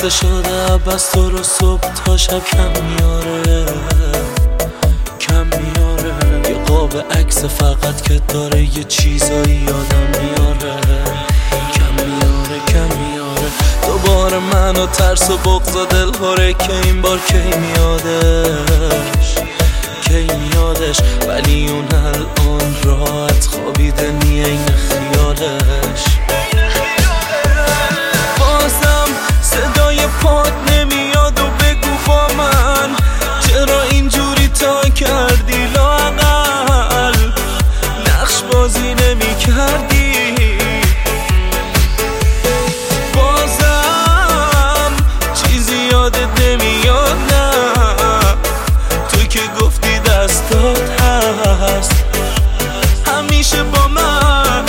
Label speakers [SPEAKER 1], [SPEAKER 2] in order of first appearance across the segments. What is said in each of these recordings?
[SPEAKER 1] خسته شده بس تو رو صبح تا شب کم میاره یه قاب عکس فقط که داره یه چیزایی یادم میاره کم میاره دوباره منو ترس و بغض و دلهوره که این بار کی میادش ولی اون الان راحت خوابیده نیه این خیالش بازم صدای پات نمیاد و بگو با من چرا اینجوری تا کردی لااقل نقش بازی نمی کردی بازم چیزی یادت نمیاد نه تو که گفتی دستات هست همیشه با من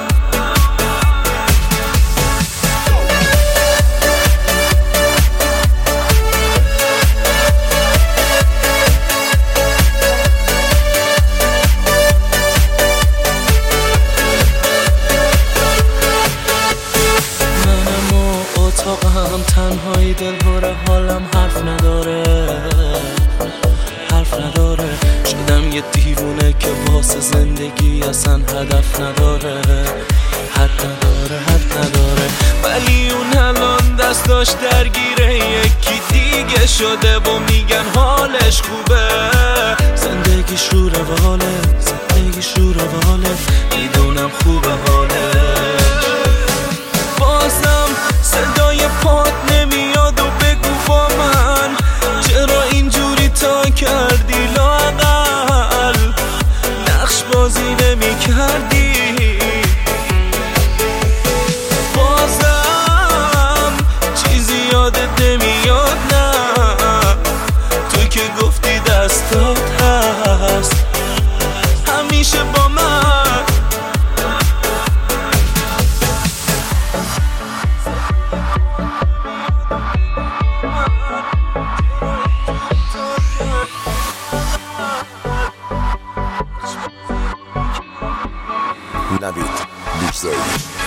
[SPEAKER 1] هم تنهایی دلهوره حالم حرف نداره شدم یه دیوونه که واسه زندگی اصلا هدف نداره حد نداره ولی اون الان دستاش درگیره یکی دیگه شده و میگن حالش خوبه زندگیش رو رواله میدونم خوبه حالش بازم صدای پات نمیاد و بگو با من چرا اینجوری تا کردی لااقل نقش بازی نمی کردی بازم چیزی یادت نمیاد نه تو که گفتی دستات هست همیشه با من
[SPEAKER 2] Navid Big Service.